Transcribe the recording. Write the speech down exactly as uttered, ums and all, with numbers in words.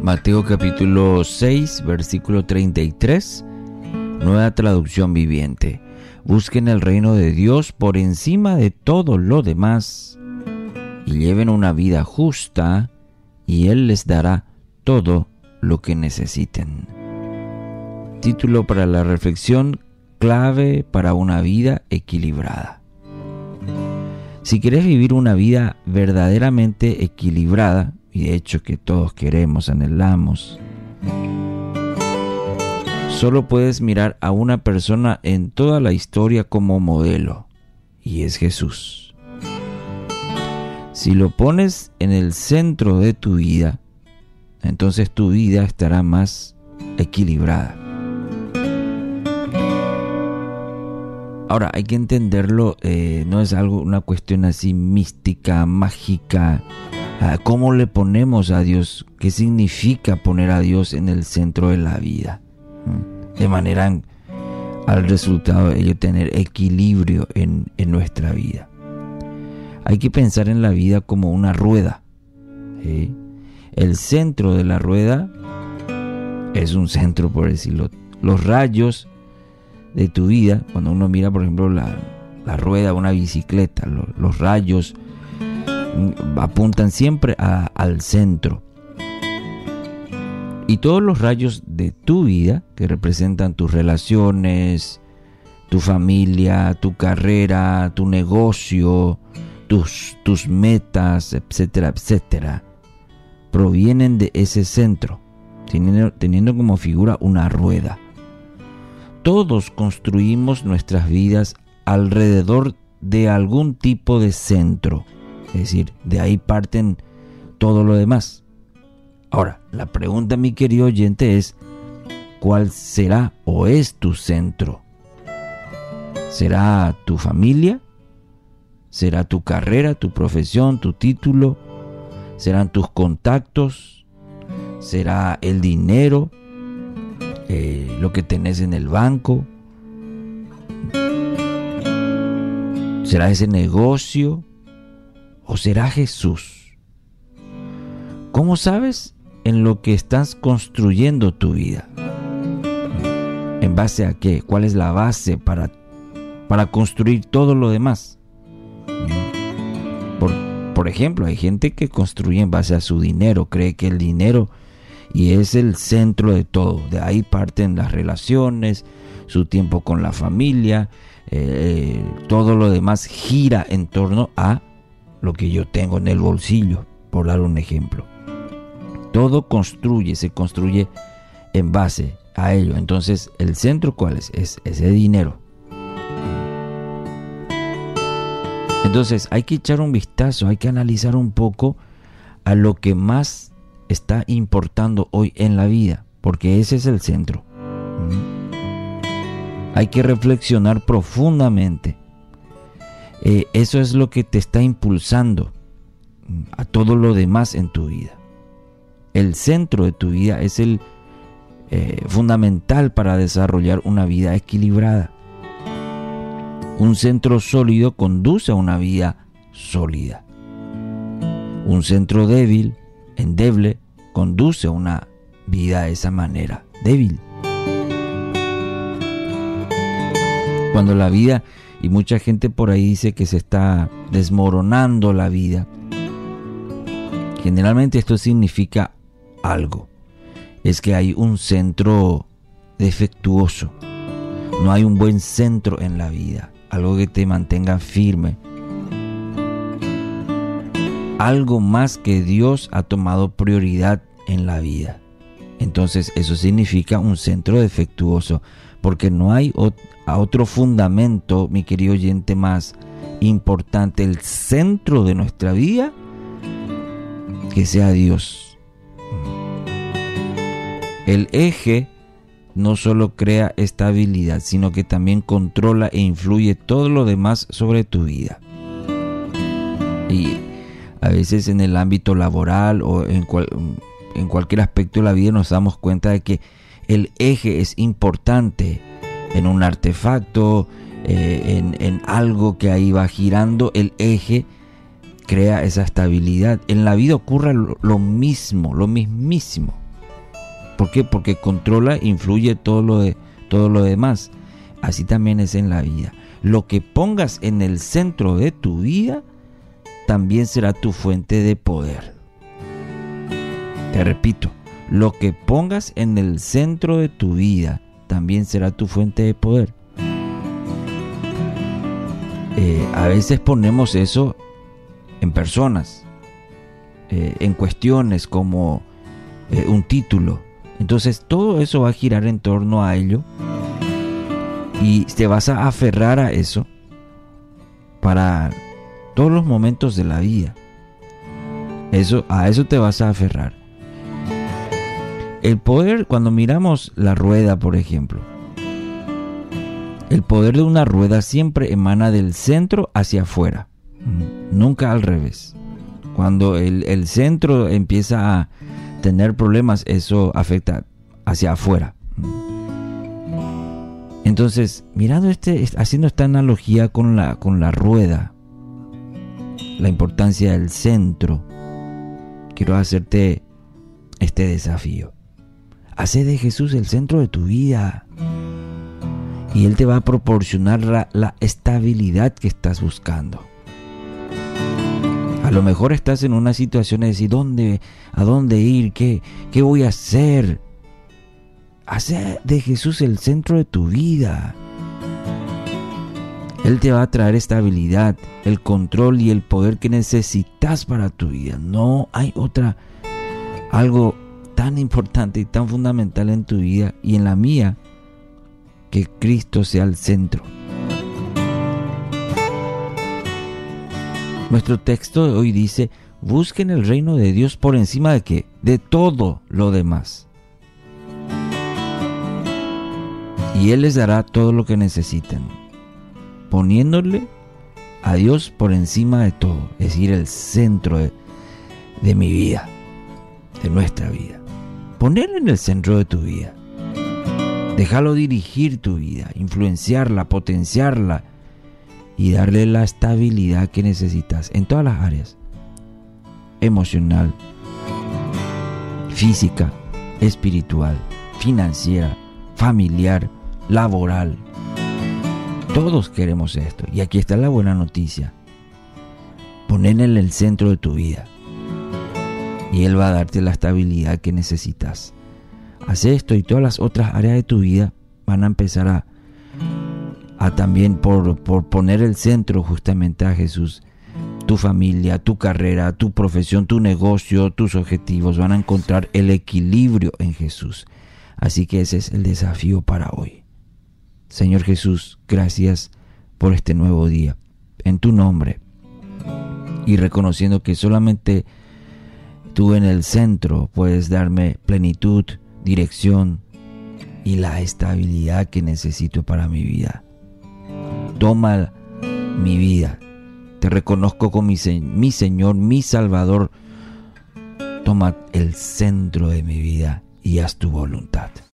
Mateo capítulo seis, versículo treinta y tres, nueva traducción viviente. Busquen el reino de Dios por encima de todo lo demás y lleven una vida justa y Él les dará todo lo que necesiten. Título para la reflexión: clave para una vida equilibrada. Si quieres vivir una vida verdaderamente equilibrada, y de hecho que todos queremos, anhelamos, solo puedes mirar a una persona en toda la historia como modelo, y es Jesús. Si lo pones en el centro de tu vida, entonces tu vida estará más equilibrada. Ahora, hay que entenderlo, eh, no es algo, una cuestión así mística, mágica. Ah, ¿cómo le ponemos a Dios? ¿Qué significa poner a Dios en el centro de la vida? De manera en, al resultado de ello tener equilibrio en, en nuestra vida. Hay que pensar en la vida como una rueda, ¿sí? El centro de la rueda es un centro, por decirlo. Los rayos de tu vida, cuando uno mira, por ejemplo, la, la rueda de una bicicleta, lo, los rayos apuntan siempre a, al centro. Y todos los rayos de tu vida, que representan tus relaciones, tu familia, tu carrera, tu negocio, tus, tus metas, etcétera, etcétera, provienen de ese centro, teniendo, teniendo como figura una rueda. Todos construimos nuestras vidas alrededor de algún tipo de centro. Es decir, de ahí parten todo lo demás. Ahora, la pregunta, mi querido oyente, es: ¿cuál será o es tu centro? ¿Será tu familia? ¿Será tu carrera, tu profesión, tu título? ¿Serán tus contactos? ¿Será el dinero? Eh, ¿Lo que tenés en el banco? ¿Será ese negocio? ¿O será Jesús? ¿Cómo sabes en lo que estás construyendo tu vida? ¿En base a qué? ¿Cuál es la base para, para construir todo lo demás? Por, por ejemplo, hay gente que construye en base a su dinero, cree que el dinero y es el centro de todo. De ahí parten las relaciones, su tiempo con la familia, eh, todo lo demás gira en torno a lo que yo tengo en el bolsillo, por dar un ejemplo. Todo construye, se construye en base a ello. Entonces, ¿el centro cuál es? Es ese dinero. Entonces, hay que echar un vistazo, hay que analizar un poco a lo que más está importando hoy en la vida, porque ese es el centro. Hay que reflexionar profundamente. Eh, eso es lo que te está impulsando a todo lo demás en tu vida. El centro de tu vida es el eh, fundamental para desarrollar una vida equilibrada. Un centro sólido conduce a una vida sólida. Un centro débil, endeble, conduce a una vida de esa manera, débil. Cuando la vida, y mucha gente por ahí dice que se está desmoronando la vida, generalmente esto significa algo. Es que hay un centro defectuoso. No hay un buen centro en la vida. Algo que te mantenga firme. Algo más que Dios ha tomado prioridad en la vida. Entonces eso significa un centro defectuoso. Porque no hay otro fundamento, mi querido oyente, más importante, el centro de nuestra vida, que sea Dios. El eje no solo crea estabilidad, sino que también controla e influye todo lo demás sobre tu vida. Y a veces en el ámbito laboral o en, cual, en cualquier aspecto de la vida nos damos cuenta de que el eje es importante. En un artefacto, eh, en, en algo que ahí va girando, el eje crea esa estabilidad. En la vida ocurre lo, lo mismo, lo mismísimo. ¿Por qué? Porque controla, influye todo lo, de, todo lo demás. Así también es en la vida. Lo que pongas en el centro de tu vida también será tu fuente de poder. Te repito, lo que pongas en el centro de tu vida también será tu fuente de poder. Eh, a veces ponemos eso en personas, eh, en cuestiones como eh, un título. Entonces todo eso va a girar en torno a ello y te vas a aferrar a eso para todos los momentos de la vida. Eso, a eso te vas a aferrar. El poder, cuando miramos la rueda, por ejemplo, el poder de una rueda siempre emana del centro hacia afuera, nunca al revés. Cuando el, el centro empieza a tener problemas, eso afecta hacia afuera. Entonces, mirando este, haciendo esta analogía con la, con la rueda, la importancia del centro, quiero hacerte este desafío. Hacé de Jesús el centro de tu vida y Él te va a proporcionar la, la estabilidad que estás buscando. A lo mejor estás en una situación de decir, ¿dónde, ¿a dónde ir? ¿Qué, qué voy a hacer? Hacé de Jesús el centro de tu vida. Él te va a traer estabilidad, el control y el poder que necesitas para tu vida. No hay otra, algo tan importante y tan fundamental en tu vida y en la mía, que Cristo sea el centro. Nuestro texto de hoy dice, busquen el reino de Dios por encima de qué, de todo lo demás. Y Él les dará todo lo que necesiten, poniéndole a Dios por encima de todo, es decir, el centro de, de mi vida, de nuestra vida. Ponerlo en el centro de tu vida. Déjalo dirigir tu vida, influenciarla, potenciarla y darle la estabilidad que necesitas en todas las áreas. Emocional, física, espiritual, financiera, familiar, laboral. Todos queremos esto. Y aquí está la buena noticia. Ponelo en el centro de tu vida y Él va a darte la estabilidad que necesitas. Haz esto y todas las otras áreas de tu vida van a empezar a, a también por, por poner el centro justamente a Jesús. Tu familia, tu carrera, tu profesión, tu negocio, tus objetivos van a encontrar el equilibrio en Jesús. Así que ese es el desafío para hoy. Señor Jesús, gracias por este nuevo día. En tu nombre. Y reconociendo que solamente tú en el centro puedes darme plenitud, dirección y la estabilidad que necesito para mi vida. Toma mi vida. Te reconozco como mi, mi Señor, mi Salvador. Toma el centro de mi vida y haz tu voluntad.